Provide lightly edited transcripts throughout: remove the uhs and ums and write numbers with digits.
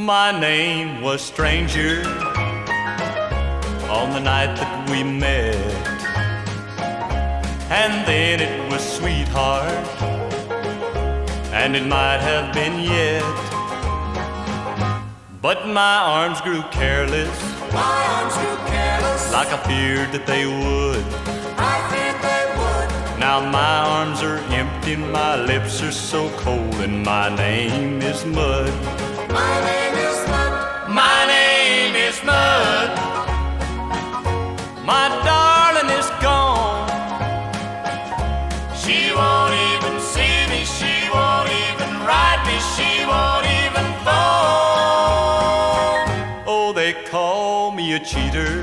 My name was Stranger on the night that we met, and then it was Sweetheart, and it might have been Yet. But my arms grew careless, like I feared that they would. Now my arms are empty, my lips are so cold, and my name is Mud. My name is Mud. My name is Mud. My darling is gone. She won't even see me, she won't even write me, she won't even phone. Oh, they call me a cheater,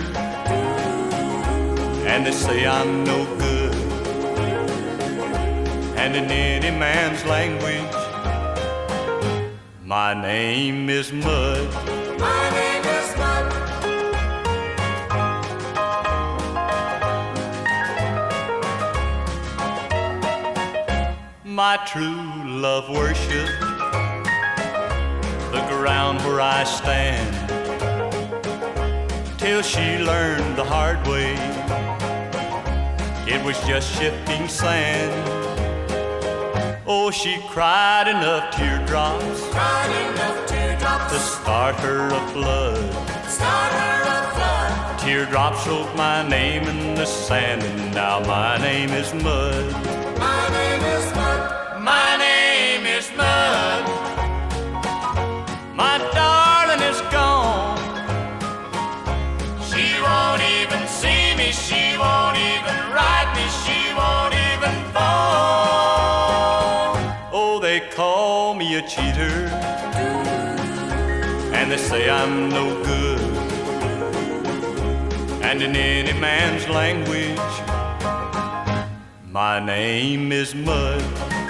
and they say I'm no good. And in any man's language, my name is Mud. My name is Mud. My true love worshiped the ground where I stand, till she learned the hard way it was just shifting sand. Oh, she cried enough teardrops to start her a flood. Teardrops wrote my name in the sand, and now my name is Mud. My name is Mud. My name is Mud. My darling is gone. She won't even see me, she won't even write me, she won't even phone. Oh, they call me a cheater, and they say I'm no good. And in any man's language, my name is Mud.